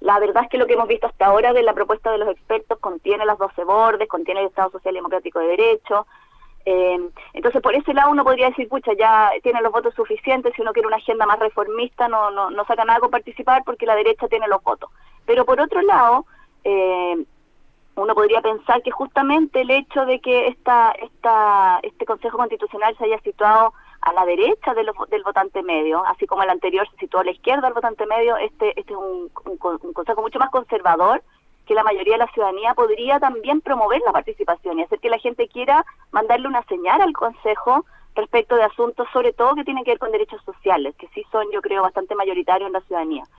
La verdad es que lo que hemos visto hasta ahora de la propuesta de los expertos contiene las 12 bordes, contiene el Estado Social y Democrático de Derecho. Entonces, por ese lado uno podría decir, pucha, ya tiene los votos suficientes, si uno quiere una agenda más reformista, no saca nada con participar porque la derecha tiene los votos. Pero por otro lado, uno podría pensar que justamente el hecho de que este Consejo Constitucional se haya situado a la derecha del votante medio, así como el anterior se situó a la izquierda del votante medio, este es un consejo mucho más conservador, que la mayoría de la ciudadanía podría también promover la participación y hacer que la gente quiera mandarle una señal al Consejo respecto de asuntos, sobre todo que tienen que ver con derechos sociales, que sí son, yo creo, bastante mayoritarios en la ciudadanía.